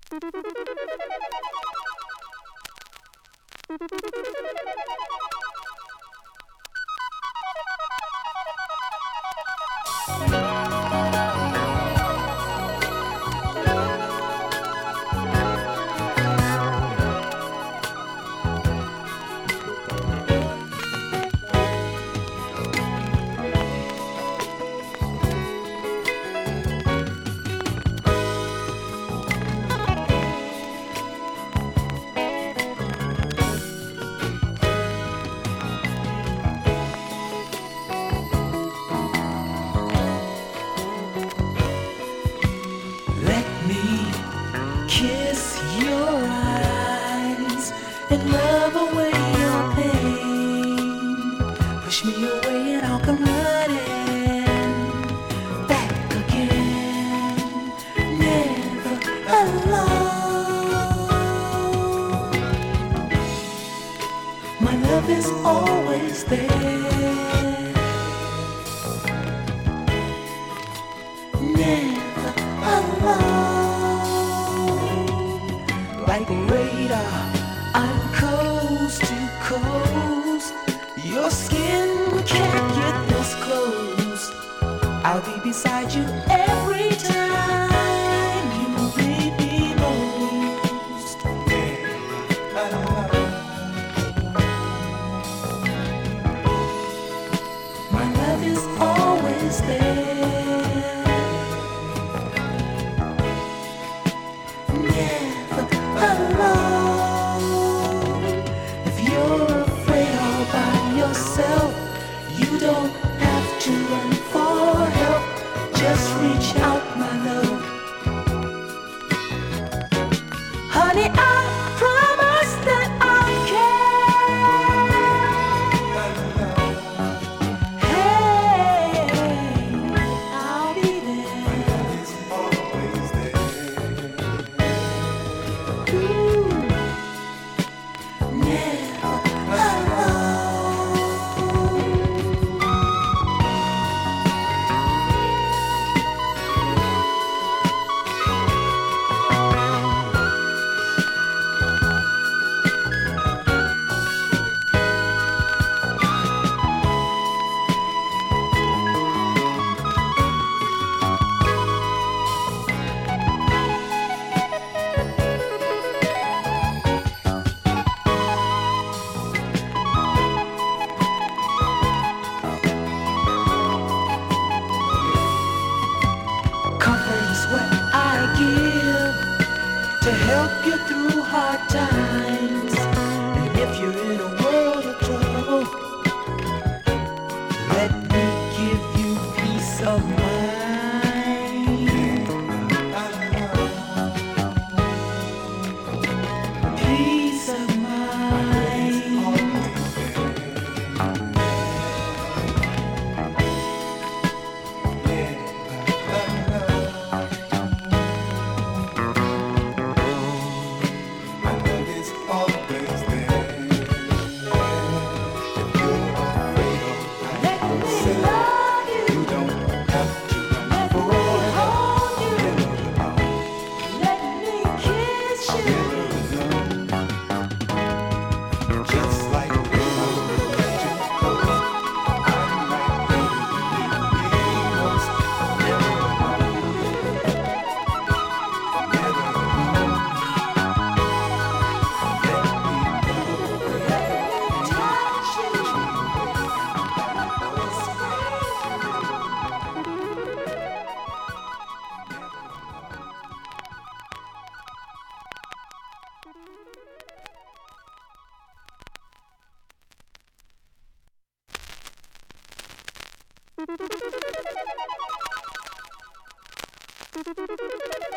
Kiss your eyes and love away your pain. Push me away and I'll come running back again. Never alone. My love is always there. Never alone. Like a radar, I'm coast to coast. Your skin can't get this close. I'll be beside you every time you need me most. My love is always there. You don't have to run for help. Just reach out, my love. Honey, I promise that I'll care. Hey, I'll be there. My love is always there. Ooh, never alone. To help you through hard times. And if you're in a world of trouble, let me give you peace of mind. Peace of mind. Thank you.